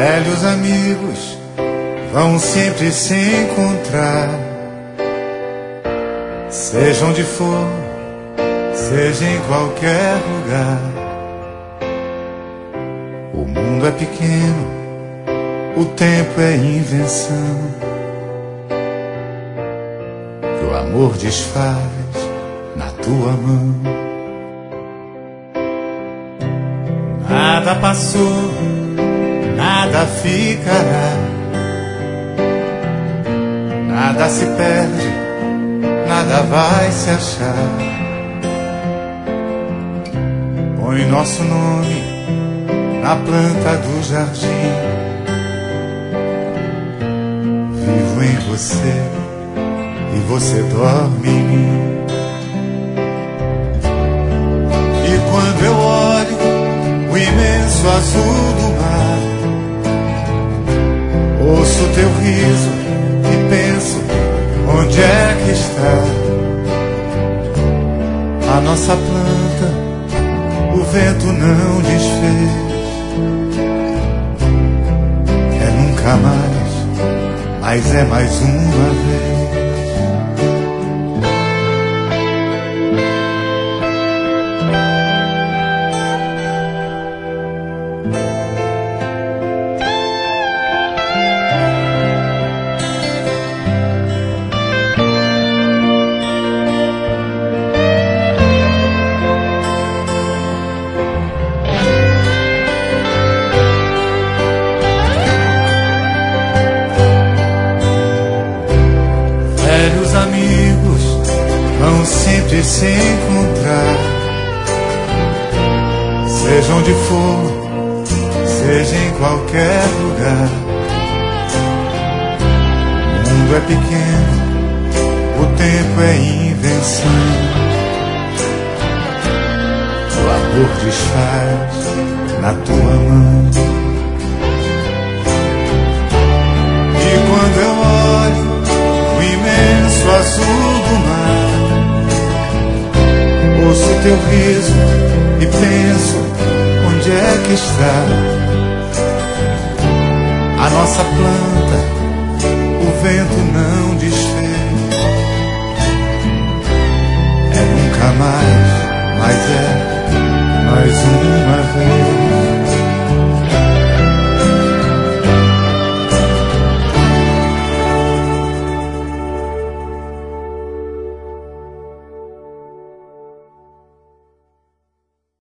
Velhos amigos vão sempre se encontrar, seja onde for, seja em qualquer lugar. O mundo é pequeno, o tempo é invenção que o amor desfaz na tua mão. Nada passou, nada ficará, nada se perde, nada vai se achar. Põe nosso nome na planta do jardim, vivo em você e você dorme em mim. E quando eu olho o imenso azul do mar, ouço teu riso e penso, onde é que está a nossa planta? O vento não desfez. É nunca mais, mas é mais uma vez. Velhos amigos vão sempre se encontrar, seja onde for, seja em qualquer lugar. O mundo é pequeno, o tempo é invenção, o amor desfaz na tua mão. E quando eu olho o imenso azul do mar, ouço teu riso e penso, onde é que está a nossa planta? O vento não desfez. É nunca mais, mas é mais uma